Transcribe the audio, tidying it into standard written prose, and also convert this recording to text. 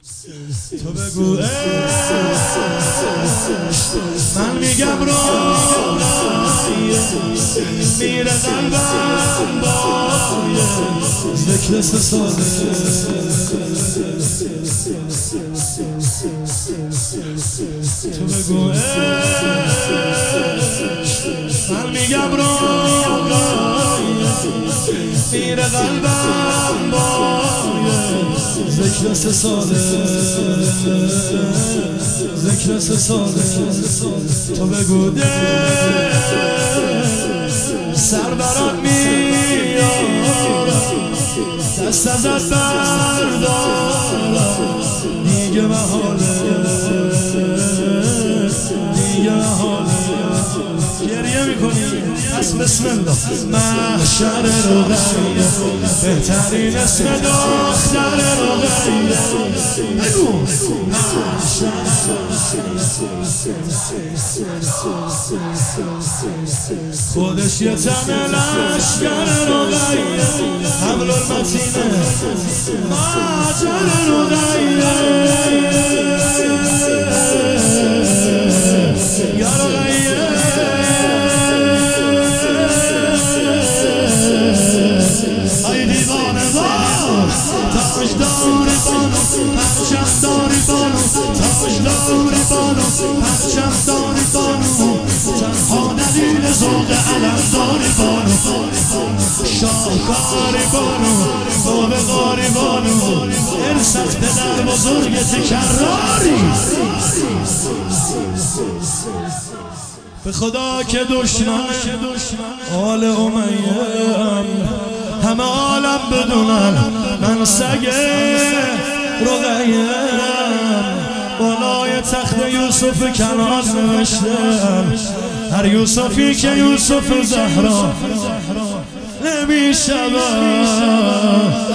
تو بگو من میگم میره قلبم با ذکر سه ساله تو بگو من میگم میره قلبم با ذکر سه ساله ذکر سه ساله تو بگو سر برات میارم دست ازت بردارم دیگه محاله دیگه محاله گریه میکنی پس بسم الله محشر رقیه بهترین اسم دختر رقیه بگو خودش یه تن لشگر رقیه حبل المتینه ماجر رقیه یا رقیه ای دیوانه بانو تاج داری بانو پرچم داری بانو تاج داری بانو پرچم داری بانو تنها دلیل ذوق علم داری بانو شاهکاری بانو باب غاری بانو ارثت پدر بزرگ تکراری به خدا که دشمن آل امیه‌ام همه عالم بدونن من سگ رقیه‌ام بالای تخت یوسف کنعان نوشتم هر یوسفی که یوسف زهرا نمیشود